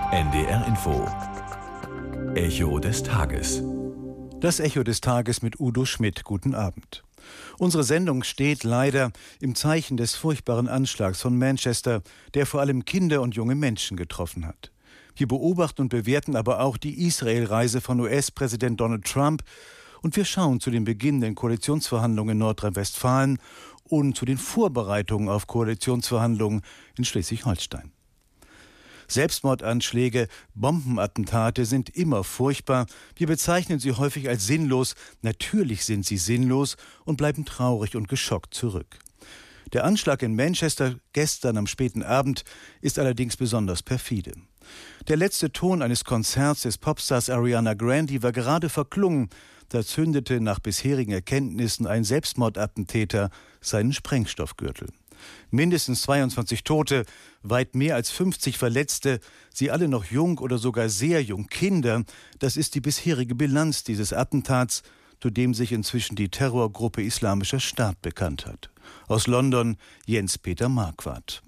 NDR Info. Echo des Tages. Das Echo des Tages mit Udo Schmidt. Guten Abend. Unsere Sendung steht leider im Zeichen des furchtbaren Anschlags von Manchester, der vor allem Kinder und junge Menschen getroffen hat. Wir beobachten und bewerten aber auch die Israel-Reise von US-Präsident Donald Trump und wir schauen zu den beginnenden Koalitionsverhandlungen in Nordrhein-Westfalen und zu den Vorbereitungen auf Koalitionsverhandlungen in Schleswig-Holstein. Selbstmordanschläge, Bombenattentate sind immer furchtbar. Wir bezeichnen sie häufig als sinnlos. Natürlich sind sie sinnlos und bleiben traurig und geschockt zurück. Der Anschlag in Manchester gestern am späten Abend ist allerdings besonders perfide. Der letzte Ton eines Konzerts des Popstars Ariana Grande war gerade verklungen. Da zündete nach bisherigen Erkenntnissen ein Selbstmordattentäter seinen Sprengstoffgürtel. Mindestens 22 Tote, weit mehr als 50 Verletzte, sie alle noch jung oder sogar sehr jung, Kinder. Das ist die bisherige Bilanz dieses Attentats, zu dem sich inzwischen die Terrorgruppe Islamischer Staat bekannt hat. Aus London Jens-Peter Marquardt.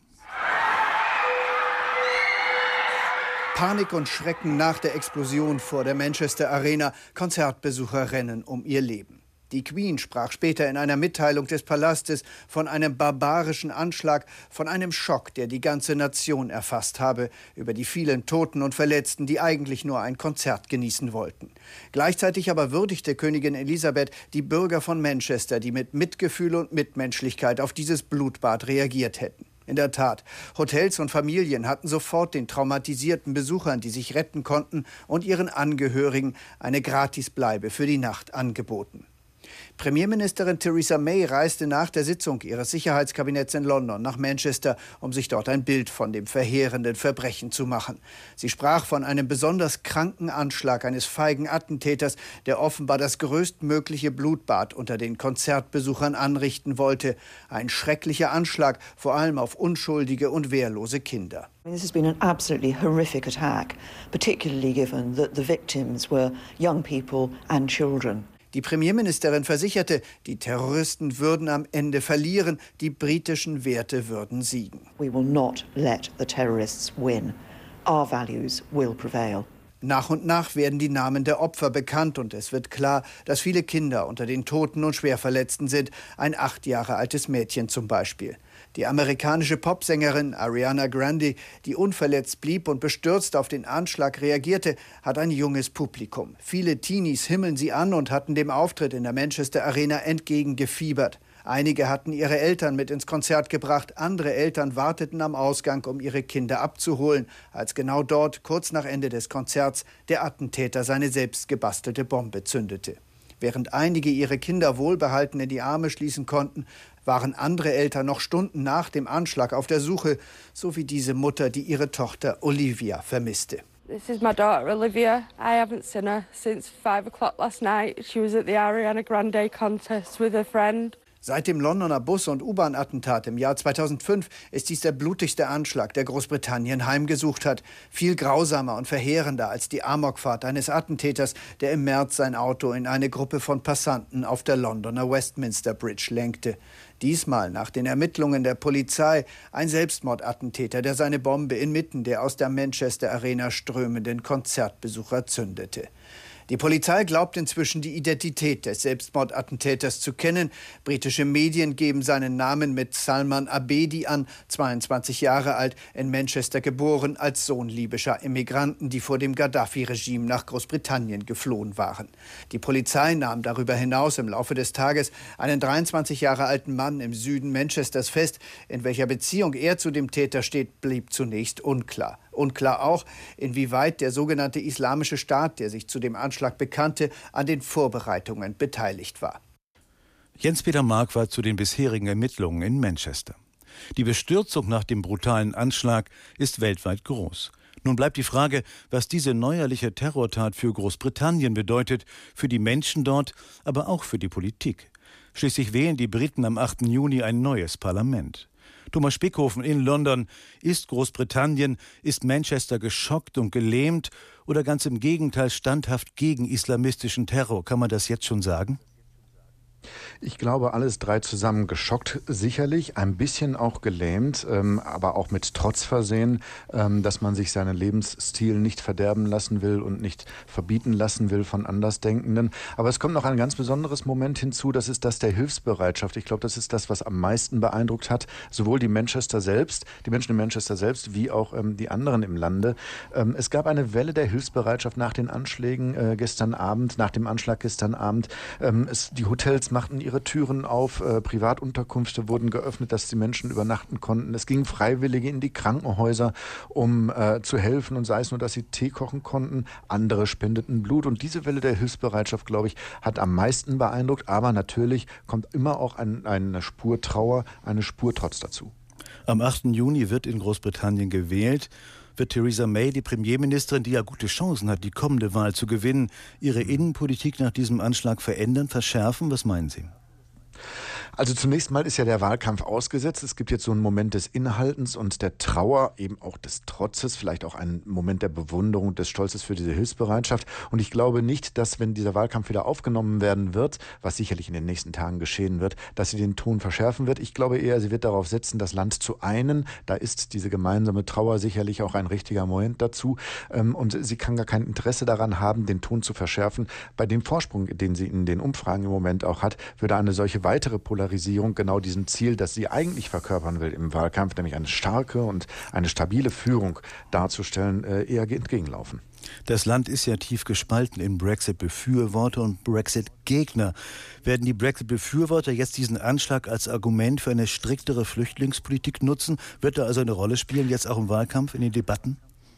Panik und Schrecken nach der Explosion vor der Manchester Arena. Konzertbesucher rennen um ihr Leben. Die Queen sprach später in einer Mitteilung des Palastes von einem barbarischen Anschlag, von einem Schock, der die ganze Nation erfasst habe, über die vielen Toten und Verletzten, die eigentlich nur ein Konzert genießen wollten. Gleichzeitig aber würdigte Königin Elisabeth die Bürger von Manchester, die mit Mitgefühl und Mitmenschlichkeit auf dieses Blutbad reagiert hätten. In der Tat, Hotels und Familien hatten sofort den traumatisierten Besuchern, die sich retten konnten, und ihren Angehörigen eine Gratisbleibe für die Nacht angeboten. Premierministerin Theresa May reiste nach der Sitzung ihres Sicherheitskabinetts in London nach Manchester, um sich dort ein Bild von dem verheerenden Verbrechen zu machen. Sie sprach von einem besonders kranken Anschlag eines feigen Attentäters, der offenbar das größtmögliche Blutbad unter den Konzertbesuchern anrichten wollte. Ein schrecklicher Anschlag, vor allem auf unschuldige und wehrlose Kinder. This has been an absolutely horrific attack, particularly given that the victims were young people and children. Die Premierministerin versicherte, die Terroristen würden am Ende verlieren, die britischen Werte würden siegen. We will not let the terrorists win. Our values will prevail. Nach und nach werden die Namen der Opfer bekannt und es wird klar, dass viele Kinder unter den Toten und Schwerverletzten sind, ein 8 Jahre altes Mädchen zum Beispiel. Die amerikanische Popsängerin Ariana Grande, die unverletzt blieb und bestürzt auf den Anschlag reagierte, hat ein junges Publikum. Viele Teenies himmeln sie an und hatten dem Auftritt in der Manchester Arena entgegengefiebert. Einige hatten ihre Eltern mit ins Konzert gebracht, andere Eltern warteten am Ausgang, um ihre Kinder abzuholen, als genau dort, kurz nach Ende des Konzerts, der Attentäter seine selbst gebastelte Bombe zündete. Während einige ihre Kinder wohlbehalten in die Arme schließen konnten, waren andere Eltern noch Stunden nach dem Anschlag auf der Suche, so wie diese Mutter, die ihre Tochter Olivia vermisste. This is my daughter Olivia. I haven't seen her since 5 o'clock last night. She was at the Ariana Grande contest with a friend. Seit dem Londoner Bus- und U-Bahn-Attentat im Jahr 2005 ist dies der blutigste Anschlag, der Großbritannien heimgesucht hat. Viel grausamer und verheerender als die Amokfahrt eines Attentäters, der im März sein Auto in eine Gruppe von Passanten auf der Londoner Westminster Bridge lenkte. Diesmal, nach den Ermittlungen der Polizei, ein Selbstmordattentäter, der seine Bombe inmitten der aus der Manchester Arena strömenden Konzertbesucher zündete. Die Polizei glaubt inzwischen, die Identität des Selbstmordattentäters zu kennen. Britische Medien geben seinen Namen mit Salman Abedi an, 22 Jahre alt, in Manchester geboren, als Sohn libyscher Immigranten, die vor dem Gaddafi-Regime nach Großbritannien geflohen waren. Die Polizei nahm darüber hinaus im Laufe des Tages einen 23 Jahre alten Mann im Süden Manchesters fest. In welcher Beziehung er zu dem Täter steht, blieb zunächst unklar. Unklar auch, inwieweit der sogenannte Islamische Staat, der sich zu dem Anschlag bekannte, an den Vorbereitungen beteiligt war. Jens-Peter Marquardt zu den bisherigen Ermittlungen in Manchester. Die Bestürzung nach dem brutalen Anschlag ist weltweit groß. Nun bleibt die Frage, was diese neuerliche Terrortat für Großbritannien bedeutet, für die Menschen dort, aber auch für die Politik. Schließlich wählen die Briten am 8. Juni ein neues Parlament. Thomas Spickhofen in London. Ist Großbritannien, ist Manchester geschockt und gelähmt oder ganz im Gegenteil standhaft gegen islamistischen Terror? Kann man das jetzt schon sagen? Ich glaube, alles drei zusammen geschockt, sicherlich, ein bisschen auch gelähmt, aber auch mit Trotz versehen, dass man sich seinen Lebensstil nicht verderben lassen will und nicht verbieten lassen will von Andersdenkenden. Aber es kommt noch ein ganz besonderes Moment hinzu, das ist das der Hilfsbereitschaft. Ich glaube, das ist das, was am meisten beeindruckt hat, sowohl die Menschen in Manchester selbst, wie auch die anderen im Lande. Es gab eine Welle der Hilfsbereitschaft nach den Anschlägen gestern Abend, nach dem Anschlag gestern Abend. Die Hotels machten ihre Türen auf, Privatunterkünfte wurden geöffnet, dass die Menschen übernachten konnten. Es gingen Freiwillige in die Krankenhäuser, um zu helfen, und sei es nur, dass sie Tee kochen konnten. Andere spendeten Blut, und diese Welle der Hilfsbereitschaft, glaube ich, hat am meisten beeindruckt. Aber natürlich kommt immer auch eine Spur Trauer, eine Spur Trotz dazu. Am 8. Juni wird in Großbritannien gewählt. Wird Theresa May, die Premierministerin, die ja gute Chancen hat, die kommende Wahl zu gewinnen, ihre Innenpolitik nach diesem Anschlag verändern, verschärfen? Was meinen Sie? Also zunächst mal ist ja der Wahlkampf ausgesetzt. Es gibt jetzt so einen Moment des Innehaltens und der Trauer, eben auch des Trotzes, vielleicht auch einen Moment der Bewunderung, des Stolzes für diese Hilfsbereitschaft. Und ich glaube nicht, dass, wenn dieser Wahlkampf wieder aufgenommen werden wird, was sicherlich in den nächsten Tagen geschehen wird, dass sie den Ton verschärfen wird. Ich glaube eher, sie wird darauf setzen, das Land zu einen. Da ist diese gemeinsame Trauer sicherlich auch ein richtiger Moment dazu. Und sie kann gar kein Interesse daran haben, den Ton zu verschärfen. Bei dem Vorsprung, den sie in den Umfragen im Moment auch hat, würde eine solche weitere Polarisierung genau diesem Ziel, das sie eigentlich verkörpern will im Wahlkampf, nämlich eine starke und eine stabile Führung darzustellen, eher entgegenlaufen. Das Land ist ja tief gespalten in Brexit-Befürworter und Brexit-Gegner. Werden die Brexit-Befürworter jetzt diesen Anschlag als Argument für eine striktere Flüchtlingspolitik nutzen? Wird er also eine Rolle spielen, jetzt auch im Wahlkampf, in den Debatten?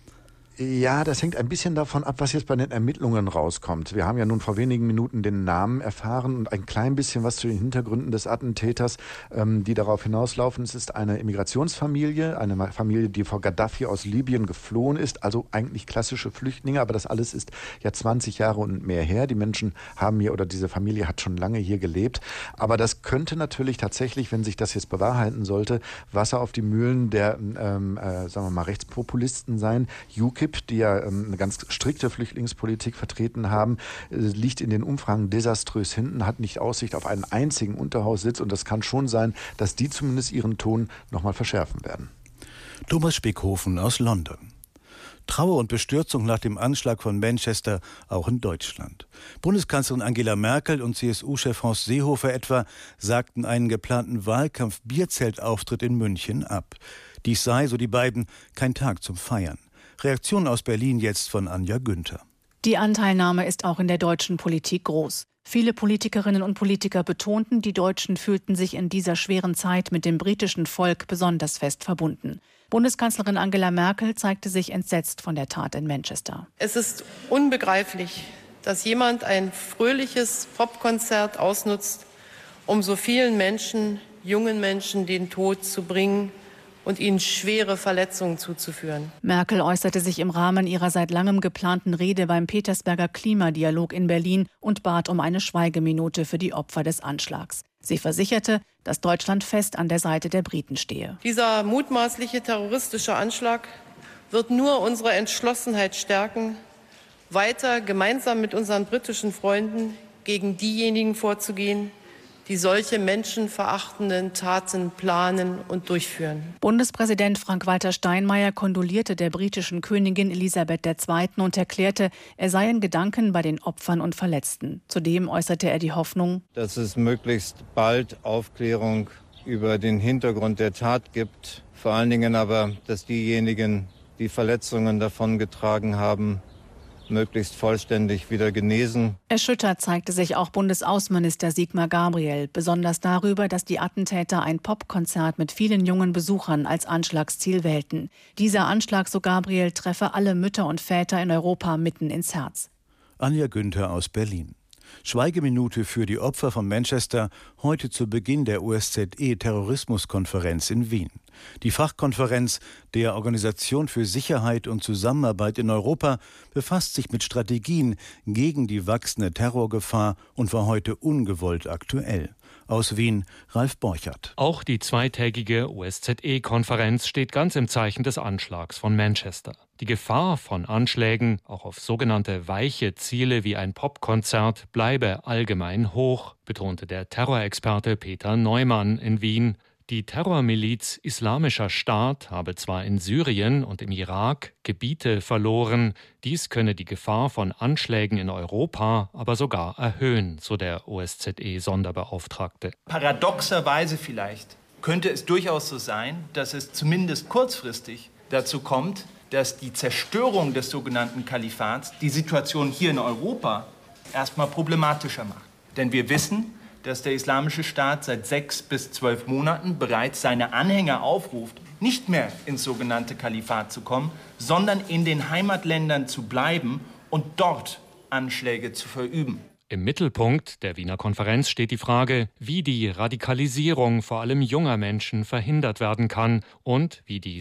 Ja, das hängt ein bisschen davon ab, was jetzt bei den Ermittlungen rauskommt. Wir haben ja nun vor wenigen Minuten den Namen erfahren und ein klein bisschen was zu den Hintergründen des Attentäters, die darauf hinauslaufen. Es ist eine Immigrationsfamilie, eine Familie, die vor Gaddafi aus Libyen geflohen ist, also eigentlich klassische Flüchtlinge, aber das alles ist ja 20 Jahre und mehr her. Die Menschen haben hier, oder diese Familie hat schon lange hier gelebt. Aber das könnte natürlich tatsächlich, wenn sich das jetzt bewahrheiten sollte, Wasser auf die Mühlen der, sagen wir mal, Rechtspopulisten sein. UKIP, die ja eine ganz strikte Flüchtlingspolitik vertreten haben, liegt in den Umfragen desaströs hinten, hat nicht Aussicht auf einen einzigen Unterhaussitz, und das kann schon sein, dass die zumindest ihren Ton nochmal verschärfen werden. Thomas Spickhofen aus London. Trauer und Bestürzung nach dem Anschlag von Manchester auch in Deutschland. Bundeskanzlerin Angela Merkel und CSU-Chef Horst Seehofer etwa sagten einen geplanten Wahlkampf-Bierzeltauftritt in München ab. Dies sei, so die beiden, kein Tag zum Feiern. Reaktion aus Berlin jetzt von Anja Günther. Die Anteilnahme ist auch in der deutschen Politik groß. Viele Politikerinnen und Politiker betonten, die Deutschen fühlten sich in dieser schweren Zeit mit dem britischen Volk besonders fest verbunden. Bundeskanzlerin Angela Merkel zeigte sich entsetzt von der Tat in Manchester. Es ist unbegreiflich, dass jemand ein fröhliches Popkonzert ausnutzt, um so vielen Menschen, jungen Menschen, den Tod zu bringen und ihnen schwere Verletzungen zuzuführen. Merkel äußerte sich im Rahmen ihrer seit langem geplanten Rede beim Petersberger Klimadialog in Berlin und bat um eine Schweigeminute für die Opfer des Anschlags. Sie versicherte, dass Deutschland fest an der Seite der Briten stehe. Dieser mutmaßliche terroristische Anschlag wird nur unsere Entschlossenheit stärken, weiter gemeinsam mit unseren britischen Freunden gegen diejenigen vorzugehen, die solche menschenverachtenden Taten planen und durchführen. Bundespräsident Frank-Walter Steinmeier kondolierte der britischen Königin Elisabeth II. Und erklärte, er sei in Gedanken bei den Opfern und Verletzten. Zudem äußerte er die Hoffnung, dass es möglichst bald Aufklärung über den Hintergrund der Tat gibt. Vor allen Dingen aber, dass diejenigen, die Verletzungen davongetragen haben, möglichst vollständig wieder genesen. Erschüttert zeigte sich auch Bundesaußenminister Sigmar Gabriel, besonders darüber, dass die Attentäter ein Popkonzert mit vielen jungen Besuchern als Anschlagsziel wählten. Dieser Anschlag, so Gabriel, treffe alle Mütter und Väter in Europa mitten ins Herz. Anja Günther aus Berlin. Schweigeminute für die Opfer von Manchester heute zu Beginn der OSZE-Terrorismuskonferenz in Wien. Die Fachkonferenz der Organisation für Sicherheit und Zusammenarbeit in Europa befasst sich mit Strategien gegen die wachsende Terrorgefahr und war heute ungewollt aktuell. Aus Wien, Ralf Borchert. Auch die zweitägige OSZE-Konferenz steht ganz im Zeichen des Anschlags von Manchester. Die Gefahr von Anschlägen, auch auf sogenannte weiche Ziele wie ein Popkonzert, bleibe allgemein hoch. betonte der Terrorexperte Peter Neumann in Wien. Die Terrormiliz Islamischer Staat habe zwar in Syrien und im Irak Gebiete verloren, dies könne die Gefahr von Anschlägen in Europa aber sogar erhöhen, so der OSZE-Sonderbeauftragte. Paradoxerweise vielleicht könnte es durchaus so sein, dass es zumindest kurzfristig dazu kommt, dass die Zerstörung des sogenannten Kalifats die Situation hier in Europa erstmal problematischer macht. Denn wir wissen, dass der Islamische Staat seit 6 bis 12 Monaten bereits seine Anhänger aufruft, nicht mehr ins sogenannte Kalifat zu kommen, sondern in den Heimatländern zu bleiben und dort Anschläge zu verüben. Im Mittelpunkt der Wiener Konferenz steht die Frage, wie die Radikalisierung vor allem junger Menschen verhindert werden kann und wie die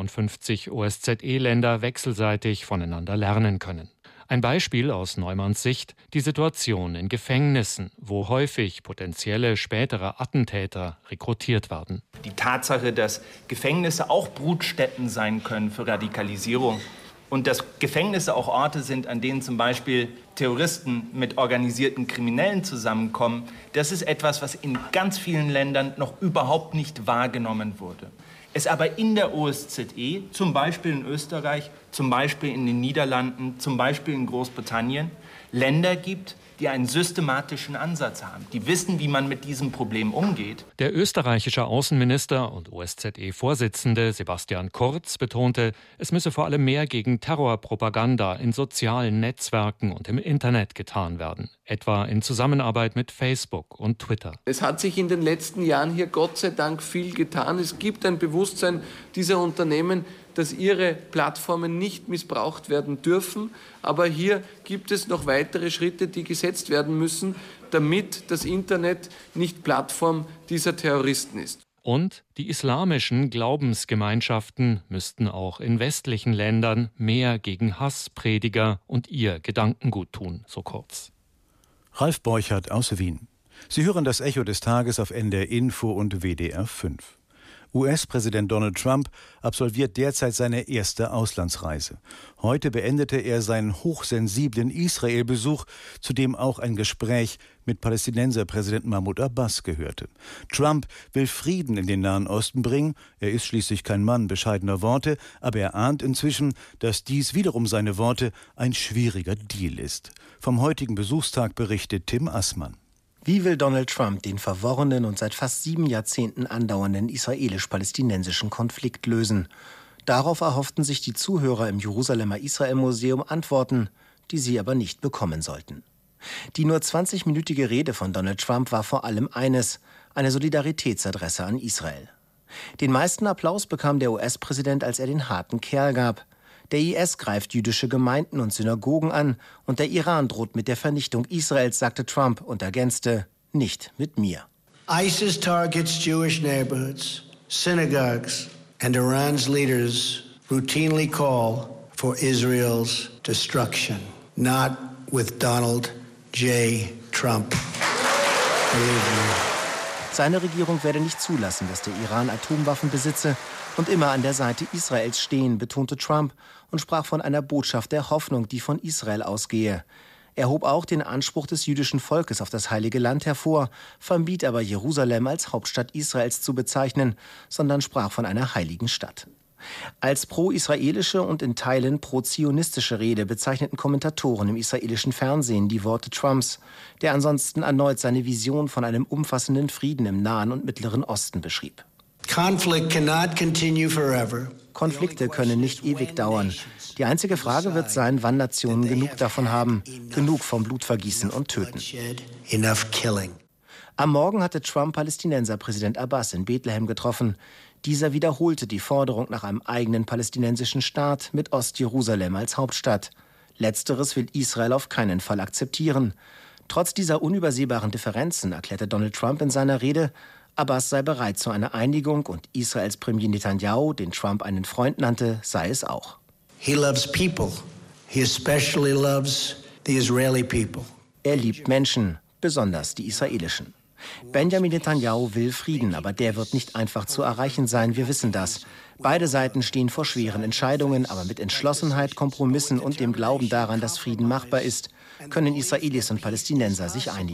57 OSZE-Länder wechselseitig voneinander lernen können. Ein Beispiel aus Neumanns Sicht, die Situation in Gefängnissen, wo häufig potenzielle spätere Attentäter rekrutiert werden. Die Tatsache, dass Gefängnisse auch Brutstätten sein können für Radikalisierung und dass Gefängnisse auch Orte sind, an denen zum Beispiel Terroristen mit organisierten Kriminellen zusammenkommen, das ist etwas, was in ganz vielen Ländern noch überhaupt nicht wahrgenommen wurde. Es aber in der OSZE, zum Beispiel in Österreich, zum Beispiel in den Niederlanden, zum Beispiel in Großbritannien, Länder gibt, die einen systematischen Ansatz haben, die wissen, wie man mit diesem Problem umgeht. Der österreichische Außenminister und OSZE-Vorsitzende Sebastian Kurz betonte, es müsse vor allem mehr gegen Terrorpropaganda in sozialen Netzwerken und im Internet getan werden, etwa in Zusammenarbeit mit Facebook und Twitter. Es hat sich in den letzten Jahren hier Gott sei Dank viel getan. Es gibt ein Bewusstsein dieser Unternehmen, dass ihre Plattformen nicht missbraucht werden dürfen. Aber hier gibt es noch weitere Schritte, die gesetzt werden müssen, damit das Internet nicht Plattform dieser Terroristen ist. Und die islamischen Glaubensgemeinschaften müssten auch in westlichen Ländern mehr gegen Hassprediger und ihr Gedankengut tun, so Kurz. Ralf Borchert aus Wien. Sie hören das Echo des Tages auf NDR Info und WDR 5. US-Präsident Donald Trump absolviert derzeit seine erste Auslandsreise. Heute beendete er seinen hochsensiblen Israel-Besuch, zu dem auch ein Gespräch mit Palästinenserpräsident Mahmoud Abbas gehörte. Trump will Frieden in den Nahen Osten bringen. Er ist schließlich kein Mann bescheidener Worte, aber er ahnt inzwischen, dass dies wiederum seine Worte ein schwieriger Deal ist. Vom heutigen Besuchstag berichtet Tim Assmann. Wie will Donald Trump den verworrenen und seit fast 7 Jahrzehnten andauernden israelisch-palästinensischen Konflikt lösen? Darauf erhofften sich die Zuhörer im Jerusalemer Israel-Museum Antworten, die sie aber nicht bekommen sollten. Die nur 20-minütige Rede von Donald Trump war vor allem eines: eine Solidaritätsadresse an Israel. Den meisten Applaus bekam der US-Präsident, als er den harten Kerl gab. Der IS greift jüdische Gemeinden und Synagogen an und der Iran droht mit der Vernichtung Israels, sagte Trump und ergänzte: nicht mit mir. ISIS targets Jewish neighborhoods, synagogues, and Iran's leaders routinely call for Israel's destruction. Not with Donald J. Trump. Believe me. Seine Regierung werde nicht zulassen, dass der Iran Atomwaffen besitze und immer an der Seite Israels stehen, betonte Trump und sprach von einer Botschaft der Hoffnung, die von Israel ausgehe. Er hob auch den Anspruch des jüdischen Volkes auf das Heilige Land hervor, vermied aber Jerusalem als Hauptstadt Israels zu bezeichnen, sondern sprach von einer heiligen Stadt. Als pro-israelische und in Teilen pro-zionistische Rede bezeichneten Kommentatoren im israelischen Fernsehen die Worte Trumps, der ansonsten erneut seine Vision von einem umfassenden Frieden im Nahen und Mittleren Osten beschrieb. Konflikte können nicht ewig dauern. Die einzige Frage wird sein, wann Nationen genug davon haben, genug vom Blutvergießen und Töten. Am Morgen hatte Trump Palästinenserpräsident Abbas in Bethlehem getroffen. Dieser wiederholte die Forderung nach einem eigenen palästinensischen Staat mit Ostjerusalem als Hauptstadt. Letzteres will Israel auf keinen Fall akzeptieren. Trotz dieser unübersehbaren Differenzen erklärte Donald Trump in seiner Rede, Abbas sei bereit zu einer Einigung und Israels Premier Netanyahu, den Trump einen Freund nannte, sei es auch. He loves people. He especially loves the Israeli people. Er liebt Menschen, besonders die israelischen. Benjamin Netanyahu will Frieden, aber der wird nicht einfach zu erreichen sein, wir wissen das. Beide Seiten stehen vor schweren Entscheidungen, aber mit Entschlossenheit, Kompromissen und dem Glauben daran, dass Frieden machbar ist, können Israelis und Palästinenser sich einigen.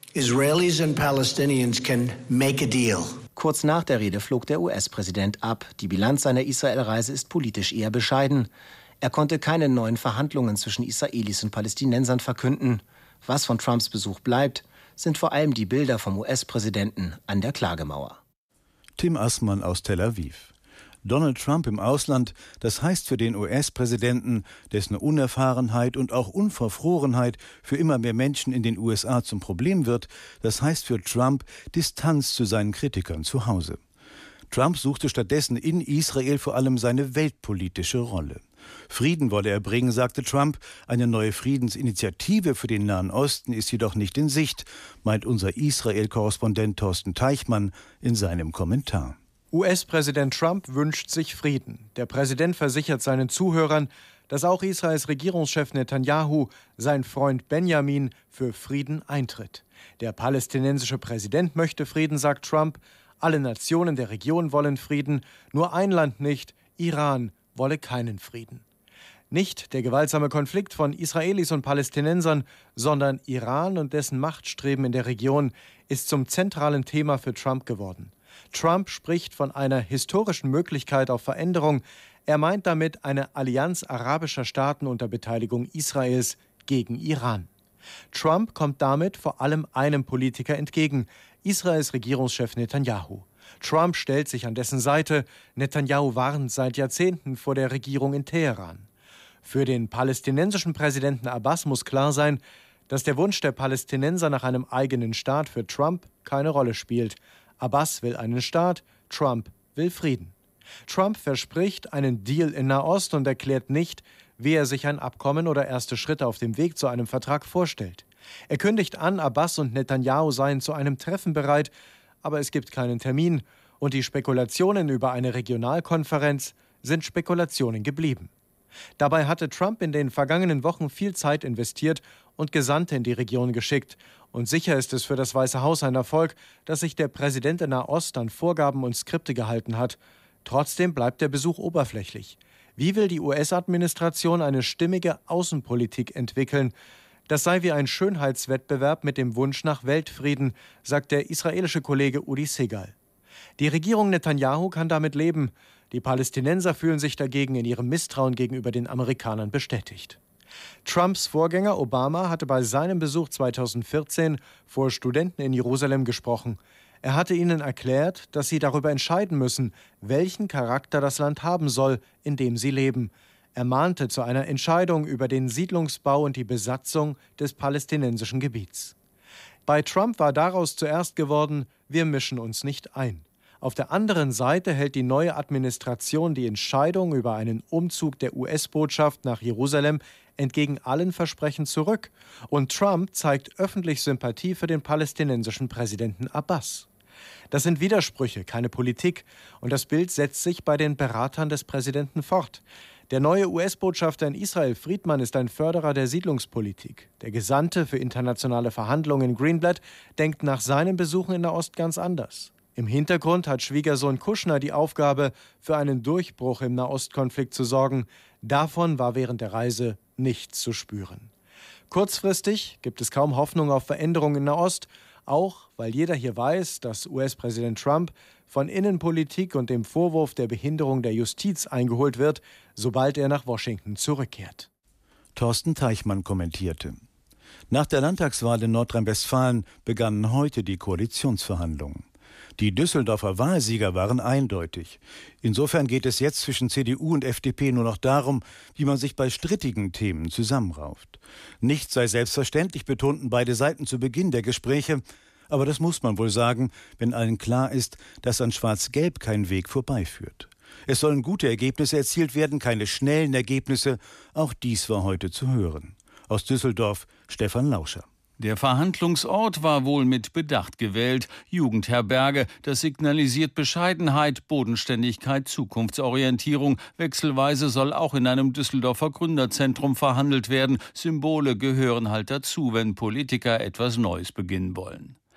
Israelis and Palestinians can make a deal. Kurz nach der Rede flog der US-Präsident ab. Die Bilanz seiner Israel-Reise ist politisch eher bescheiden. Er konnte keine neuen Verhandlungen zwischen Israelis und Palästinensern verkünden. Was von Trumps Besuch bleibt, sind vor allem die Bilder vom US-Präsidenten an der Klagemauer. Tim Assmann aus Tel Aviv. Donald Trump im Ausland, das heißt für den US-Präsidenten, dessen Unerfahrenheit und auch Unverfrorenheit für immer mehr Menschen in den USA zum Problem wird, das heißt für Trump Distanz zu seinen Kritikern zu Hause. Trump suchte stattdessen in Israel vor allem seine weltpolitische Rolle. Frieden wolle er bringen, sagte Trump. Eine neue Friedensinitiative für den Nahen Osten ist jedoch nicht in Sicht, meint unser Israel-Korrespondent Thorsten Teichmann in seinem Kommentar. US-Präsident Trump wünscht sich Frieden. Der Präsident versichert seinen Zuhörern, dass auch Israels Regierungschef Netanyahu, sein Freund Benjamin, für Frieden eintritt. Der palästinensische Präsident möchte Frieden, sagt Trump. Alle Nationen der Region wollen Frieden, nur ein Land nicht, Iran wolle keinen Frieden. Nicht der gewaltsame Konflikt von Israelis und Palästinensern, sondern Iran und dessen Machtstreben in der Region ist zum zentralen Thema für Trump geworden. Trump spricht von einer historischen Möglichkeit auf Veränderung. Er meint damit eine Allianz arabischer Staaten unter Beteiligung Israels gegen Iran. Trump kommt damit vor allem einem Politiker entgegen, Israels Regierungschef Netanyahu. Trump stellt sich an dessen Seite. Netanyahu warnt seit Jahrzehnten vor der Regierung in Teheran. Für den palästinensischen Präsidenten Abbas muss klar sein, dass der Wunsch der Palästinenser nach einem eigenen Staat für Trump keine Rolle spielt. Abbas will einen Staat, Trump will Frieden. Trump verspricht einen Deal in Nahost und erklärt nicht, wie er sich ein Abkommen oder erste Schritte auf dem Weg zu einem Vertrag vorstellt. Er kündigt an, Abbas und Netanyahu seien zu einem Treffen bereit, aber es gibt keinen Termin und die Spekulationen über eine Regionalkonferenz sind Spekulationen geblieben. Dabei hatte Trump in den vergangenen Wochen viel Zeit investiert und Gesandte in die Region geschickt. Und sicher ist es für das Weiße Haus ein Erfolg, dass sich der Präsident in Nahost an Vorgaben und Skripte gehalten hat. Trotzdem bleibt der Besuch oberflächlich. Wie will die US-Administration eine stimmige Außenpolitik entwickeln? Das sei wie ein Schönheitswettbewerb mit dem Wunsch nach Weltfrieden, sagt der israelische Kollege Udi Segal. Die Regierung Netanyahu kann damit leben. Die Palästinenser fühlen sich dagegen in ihrem Misstrauen gegenüber den Amerikanern bestätigt. Trumps Vorgänger Obama hatte bei seinem Besuch 2014 vor Studenten in Jerusalem gesprochen. Er hatte ihnen erklärt, dass sie darüber entscheiden müssen, welchen Charakter das Land haben soll, in dem sie leben. Er mahnte zu einer Entscheidung über den Siedlungsbau und die Besatzung des palästinensischen Gebiets. Bei Trump war daraus zuerst geworden, wir mischen uns nicht ein. Auf der anderen Seite hält die neue Administration die Entscheidung über einen Umzug der US-Botschaft nach Jerusalem entgegen allen Versprechen zurück. Und Trump zeigt öffentlich Sympathie für den palästinensischen Präsidenten Abbas. Das sind Widersprüche, keine Politik. Und das Bild setzt sich bei den Beratern des Präsidenten fort. Der neue US-Botschafter in Israel, Friedman, ist ein Förderer der Siedlungspolitik. Der Gesandte für internationale Verhandlungen, Greenblatt, denkt nach seinen Besuchen in Nahost ganz anders. Im Hintergrund hat Schwiegersohn Kushner die Aufgabe, für einen Durchbruch im Nahostkonflikt zu sorgen. Davon war während der Reise nichts zu spüren. Kurzfristig gibt es kaum Hoffnung auf Veränderungen in Nahost, auch weil jeder hier weiß, dass US-Präsident Trump von Innenpolitik und dem Vorwurf der Behinderung der Justiz eingeholt wird, sobald er nach Washington zurückkehrt. Thorsten Teichmann kommentierte. Nach der Landtagswahl in Nordrhein-Westfalen begannen heute die Koalitionsverhandlungen. Die Düsseldorfer Wahlsieger waren eindeutig. Insofern geht es jetzt zwischen CDU und FDP nur noch darum, wie man sich bei strittigen Themen zusammenrauft. Nichts sei selbstverständlich, betonten beide Seiten zu Beginn der Gespräche. Aber das muss man wohl sagen, wenn allen klar ist, dass an Schwarz-Gelb kein Weg vorbeiführt. Es sollen gute Ergebnisse erzielt werden, keine schnellen Ergebnisse. Auch dies war heute zu hören. Aus Düsseldorf Stefan Lauscher. Der Verhandlungsort war wohl mit Bedacht gewählt. Jugendherberge, das signalisiert Bescheidenheit, Bodenständigkeit, Zukunftsorientierung. Wechselweise soll auch in einem Düsseldorfer Gründerzentrum verhandelt werden. Symbole gehören halt dazu, wenn Politiker etwas Neues beginnen wollen.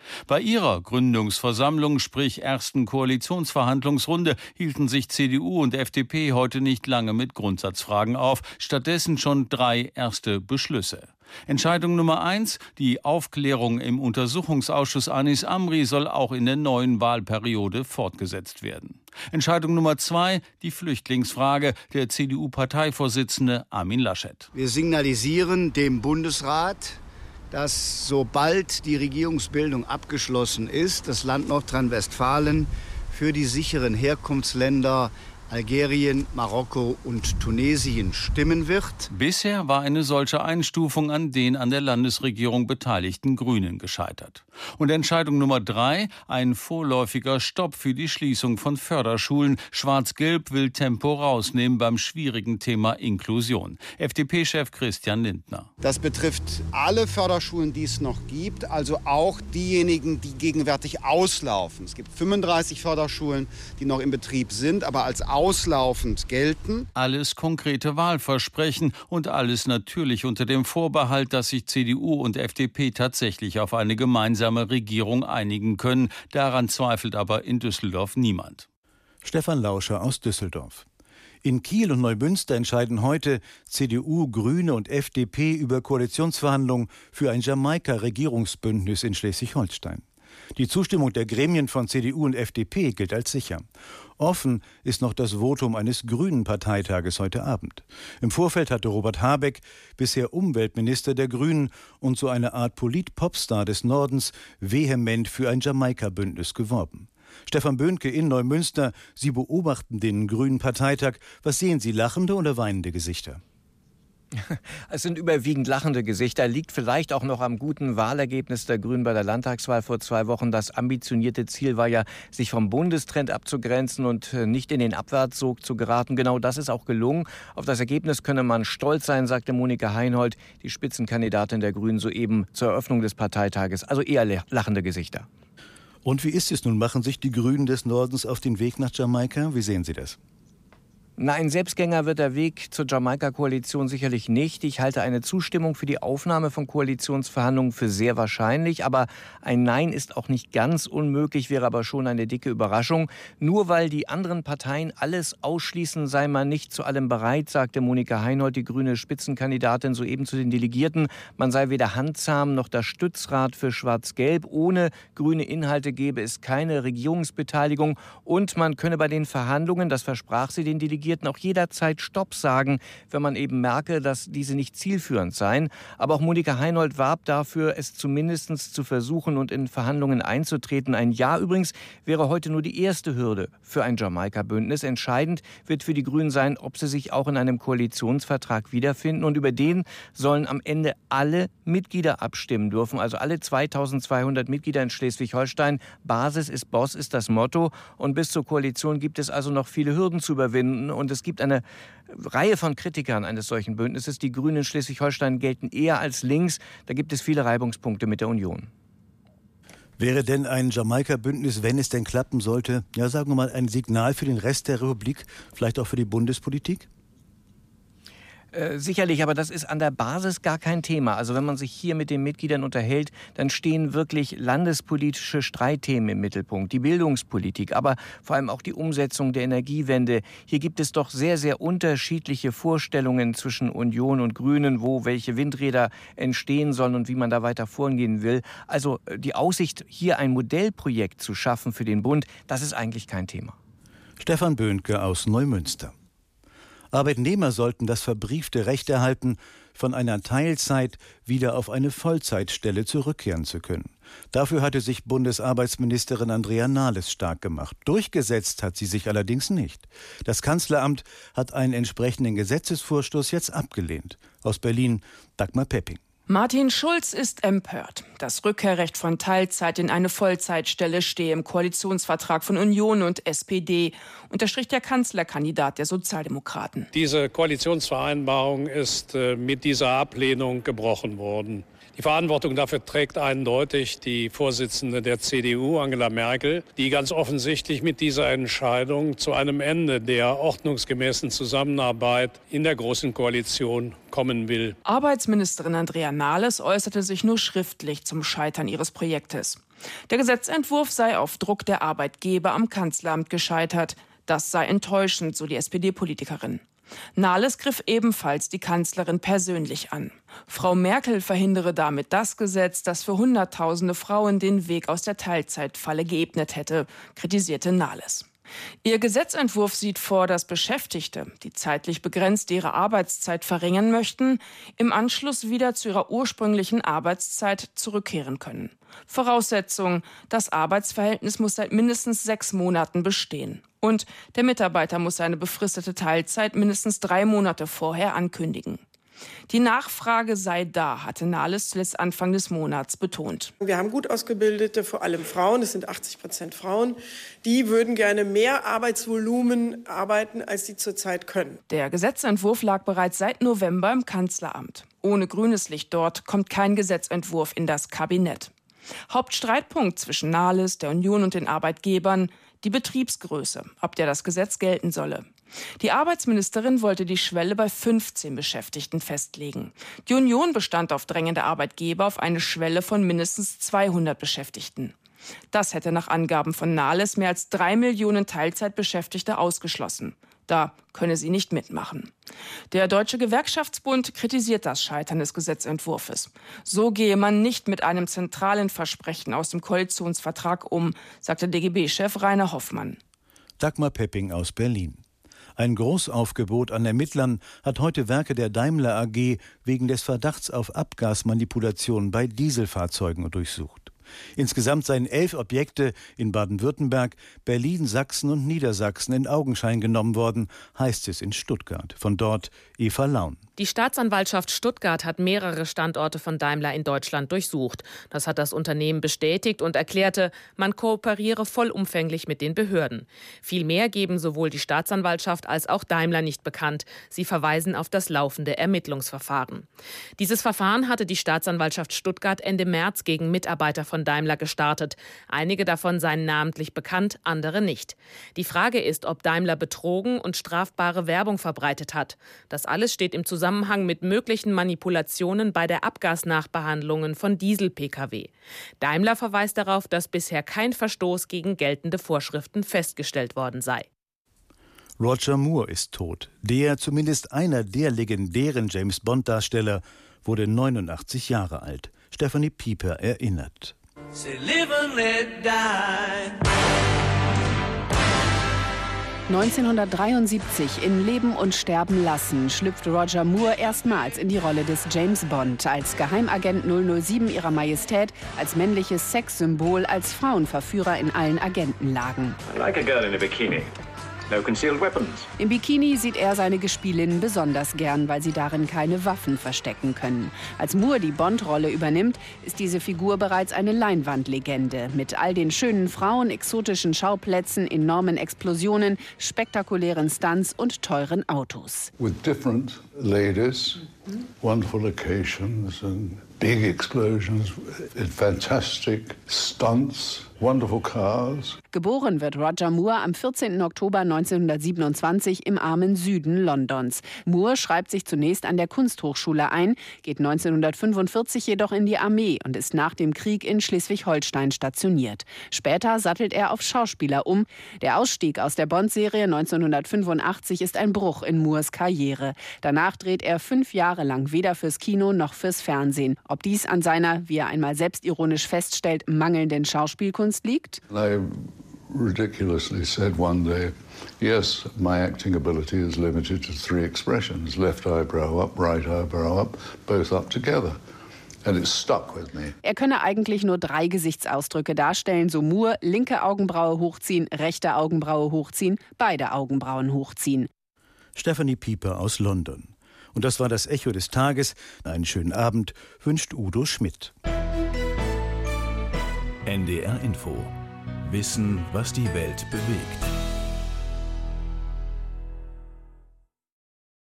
Bei ihrer Gründungsversammlung, sprich ersten Koalitionsverhandlungsrunde, hielten sich CDU und FDP heute nicht lange mit Grundsatzfragen auf, stattdessen schon 3 erste Beschlüsse. Entscheidung Nummer 1, die Aufklärung im Untersuchungsausschuss Anis Amri soll auch in der neuen Wahlperiode fortgesetzt werden. Entscheidung Nummer 2, die Flüchtlingsfrage, der CDU-Parteivorsitzende Armin Laschet. Wir signalisieren dem Bundesrat, dass sobald die Regierungsbildung abgeschlossen ist, das Land Nordrhein-Westfalen für die sicheren Herkunftsländer Algerien, Marokko und Tunesien stimmen wird. Bisher war eine solche Einstufung an den an der Landesregierung beteiligten Grünen gescheitert. Und Entscheidung Nummer 3, ein vorläufiger Stopp für die Schließung von Förderschulen. Schwarz-Gelb will Tempo rausnehmen beim schwierigen Thema Inklusion. FDP-Chef Christian Lindner. Das betrifft alle Förderschulen, die es noch gibt, also auch diejenigen, die gegenwärtig auslaufen. Es gibt 35 Förderschulen, die noch in Betrieb sind, aber als auslaufend gelten. Alles konkrete Wahlversprechen und alles natürlich unter dem Vorbehalt, dass sich CDU und FDP tatsächlich auf eine gemeinsame Regierung einigen können. Daran zweifelt aber in Düsseldorf niemand. Stefan Lauscher aus Düsseldorf. In Kiel und Neumünster entscheiden heute CDU, Grüne und FDP über Koalitionsverhandlungen für ein Jamaika-Regierungsbündnis in Schleswig-Holstein. Die Zustimmung der Gremien von CDU und FDP gilt als sicher. Offen ist noch das Votum eines grünen Parteitages heute Abend. Im Vorfeld hatte Robert Habeck, bisher Umweltminister der Grünen und so eine Art Polit-Popstar des Nordens, vehement für ein Jamaika-Bündnis geworben. Stefan Böhnke in Neumünster, Sie beobachten den grünen Parteitag. Was sehen Sie, lachende oder weinende Gesichter? Es sind überwiegend lachende Gesichter, liegt vielleicht auch noch am guten Wahlergebnis der Grünen bei der Landtagswahl vor 2 Wochen. Das ambitionierte Ziel war ja, sich vom Bundestrend abzugrenzen und nicht in den Abwärtssog zu geraten. Genau das ist auch gelungen. Auf das Ergebnis könne man stolz sein, sagte Monika Heinhold, die Spitzenkandidatin der Grünen, soeben zur Eröffnung des Parteitages. Also eher lachende Gesichter. Und wie ist es nun? Machen sich die Grünen des Nordens auf den Weg nach Jamaika? Wie sehen Sie das? Na, ein Selbstgänger wird der Weg zur Jamaika-Koalition sicherlich nicht. Ich halte eine Zustimmung für die Aufnahme von Koalitionsverhandlungen für sehr wahrscheinlich. Aber ein Nein ist auch nicht ganz unmöglich, wäre aber schon eine dicke Überraschung. Nur weil die anderen Parteien alles ausschließen, sei man nicht zu allem bereit, sagte Monika Heinhold, die grüne Spitzenkandidatin, soeben zu den Delegierten. Man sei weder handzahm noch das Stützrad für Schwarz-Gelb. Ohne grüne Inhalte gäbe es keine Regierungsbeteiligung. Und man könne bei den Verhandlungen, das versprach sie den Delegierten, auch jederzeit Stopp sagen, wenn man eben merke, dass diese nicht zielführend seien. Aber auch Monika Heinhold warb dafür, es zumindest zu versuchen und in Verhandlungen einzutreten. Ein Ja übrigens wäre heute nur die erste Hürde für ein Jamaika-Bündnis. Entscheidend wird für die Grünen sein, ob sie sich auch in einem Koalitionsvertrag wiederfinden. Und über den sollen am Ende alle Mitglieder abstimmen dürfen. Also alle 2200 Mitglieder in Schleswig-Holstein. Basis ist Boss ist das Motto. Und bis zur Koalition gibt es also noch viele Hürden zu überwinden. Und es gibt eine Reihe von Kritikern eines solchen Bündnisses. Die Grünen in Schleswig-Holstein gelten eher als links. Da gibt es viele Reibungspunkte mit der Union. Wäre denn ein Jamaika-Bündnis, wenn es denn klappen sollte, ja sagen wir mal, ein Signal für den Rest der Republik, vielleicht auch für die Bundespolitik? Sicherlich, aber das ist an der Basis gar kein Thema. Also wenn man sich hier mit den Mitgliedern unterhält, dann stehen wirklich landespolitische Streitthemen im Mittelpunkt. Die Bildungspolitik, aber vor allem auch die Umsetzung der Energiewende. Hier gibt es doch sehr, sehr unterschiedliche Vorstellungen zwischen Union und Grünen, wo welche Windräder entstehen sollen und wie man da weiter vorgehen will. Also die Aussicht, hier ein Modellprojekt zu schaffen für den Bund, das ist eigentlich kein Thema. Stefan Böhnke aus Neumünster. Arbeitnehmer sollten das verbriefte Recht erhalten, von einer Teilzeit wieder auf eine Vollzeitstelle zurückkehren zu können. Dafür hatte sich Bundesarbeitsministerin Andrea Nahles stark gemacht. Durchgesetzt hat sie sich allerdings nicht. Das Kanzleramt hat einen entsprechenden Gesetzesvorstoß jetzt abgelehnt. Aus Berlin, Dagmar Pepping. Martin Schulz ist empört. Das Rückkehrrecht von Teilzeit in eine Vollzeitstelle stehe im Koalitionsvertrag von Union und SPD, unterstrich der Kanzlerkandidat der Sozialdemokraten. Diese Koalitionsvereinbarung ist mit dieser Ablehnung gebrochen worden. Die Verantwortung dafür trägt eindeutig die Vorsitzende der CDU, Angela Merkel, die ganz offensichtlich mit dieser Entscheidung zu einem Ende der ordnungsgemäßen Zusammenarbeit in der Großen Koalition kommen will. Arbeitsministerin Andrea Nahles äußerte sich nur schriftlich zum Scheitern ihres Projektes. Der Gesetzentwurf sei auf Druck der Arbeitgeber am Kanzleramt gescheitert. Das sei enttäuschend, so die SPD-Politikerin. Nahles griff ebenfalls die Kanzlerin persönlich an. Frau Merkel verhindere damit das Gesetz, das für Hunderttausende Frauen den Weg aus der Teilzeitfalle geebnet hätte, kritisierte Nahles. Ihr Gesetzentwurf sieht vor, dass Beschäftigte, die zeitlich begrenzt ihre Arbeitszeit verringern möchten, im Anschluss wieder zu ihrer ursprünglichen Arbeitszeit zurückkehren können. Voraussetzung: das Arbeitsverhältnis muss seit mindestens 6 Monaten bestehen. Und der Mitarbeiter muss seine befristete Teilzeit mindestens 3 Monate vorher ankündigen. Die Nachfrage sei da, hatte Nahles zuletzt Anfang des Monats betont. Wir haben gut ausgebildete, vor allem Frauen, es sind 80% Frauen, die würden gerne mehr Arbeitsvolumen arbeiten, als sie zurzeit können. Der Gesetzentwurf lag bereits seit November im Kanzleramt. Ohne grünes Licht dort kommt kein Gesetzentwurf in das Kabinett. Hauptstreitpunkt zwischen Nahles, der Union und den Arbeitgebern: die Betriebsgröße, ab der das Gesetz gelten solle. Die Arbeitsministerin wollte die Schwelle bei 15 Beschäftigten festlegen. Die Union bestand auf Drängen der Arbeitgeber auf eine Schwelle von mindestens 200 Beschäftigten. Das hätte nach Angaben von Nahles mehr als 3 Millionen Teilzeitbeschäftigte ausgeschlossen. Da könne sie nicht mitmachen. Der Deutsche Gewerkschaftsbund kritisiert das Scheitern des Gesetzentwurfs. So gehe man nicht mit einem zentralen Versprechen aus dem Koalitionsvertrag um, sagte DGB-Chef Rainer Hoffmann. Dagmar Pepping aus Berlin. Ein Großaufgebot an Ermittlern hat heute Werke der Daimler AG wegen des Verdachts auf Abgasmanipulation bei Dieselfahrzeugen durchsucht. Insgesamt seien 11 Objekte in Baden-Württemberg, Berlin, Sachsen und Niedersachsen in Augenschein genommen worden, heißt es in Stuttgart. Von dort Eva Laun. Die Staatsanwaltschaft Stuttgart hat mehrere Standorte von Daimler in Deutschland durchsucht. Das hat das Unternehmen bestätigt und erklärte, man kooperiere vollumfänglich mit den Behörden. Viel mehr geben sowohl die Staatsanwaltschaft als auch Daimler nicht bekannt. Sie verweisen auf das laufende Ermittlungsverfahren. Dieses Verfahren hatte die Staatsanwaltschaft Stuttgart Ende März gegen Mitarbeiter von Daimler gestartet. Einige davon seien namentlich bekannt, andere nicht. Die Frage ist, ob Daimler betrogen und strafbare Werbung verbreitet hat. Das alles steht im Zusammenhang mit möglichen Manipulationen bei der Abgasnachbehandlungen von Diesel-Pkw. Daimler verweist darauf, dass bisher kein Verstoß gegen geltende Vorschriften festgestellt worden sei. Roger Moore ist tot. Zumindest einer der legendären James-Bond-Darsteller, wurde 89 Jahre alt. Stefanie Pieper erinnert. Say live and let die. 1973 in Leben und Sterben lassen schlüpft Roger Moore erstmals in die Rolle des James Bond, als Geheimagent 007 ihrer Majestät, als männliches Sexsymbol, als Frauenverführer in allen Agentenlagen. I like a girl in a bikini. No concealed weapons. Im Bikini sieht er seine Gespielinnen besonders gern, weil sie darin keine Waffen verstecken können. Als Moore die Bond-Rolle übernimmt, ist diese Figur bereits eine Leinwandlegende. Mit all den schönen Frauen, exotischen Schauplätzen, enormen Explosionen, spektakulären Stunts und teuren Autos. With different ladies, wonderful occasions and big explosions, fantastic stunts, wonderful cars. Geboren wird Roger Moore am 14. Oktober 1927 im armen Süden Londons. Moore schreibt sich zunächst an der Kunsthochschule ein, geht 1945 jedoch in die Armee und ist nach dem Krieg in Schleswig-Holstein stationiert. Später sattelt er auf Schauspieler um. Der Ausstieg aus der Bond-Serie 1985 ist ein Bruch in Moores Karriere. Danach dreht er 5 Jahre lang weder fürs Kino noch fürs Fernsehen. Ob dies an seiner, wie er einmal selbstironisch feststellt, mangelnden Schauspielkunst liegt? I ridiculously said one day, yes, my acting ability is limited to 3 expressions: left eyebrow up, right eyebrow up, both up together. And it stuck with me. Er könne eigentlich nur 3 Gesichtsausdrücke darstellen, so Moore: linke Augenbraue hochziehen, rechte Augenbraue hochziehen, beide Augenbrauen hochziehen. Stefanie Pieper aus London. Und das war das Echo des Tages. Einen schönen Abend wünscht Udo Schmidt. NDR Info. Wissen, was die Welt bewegt.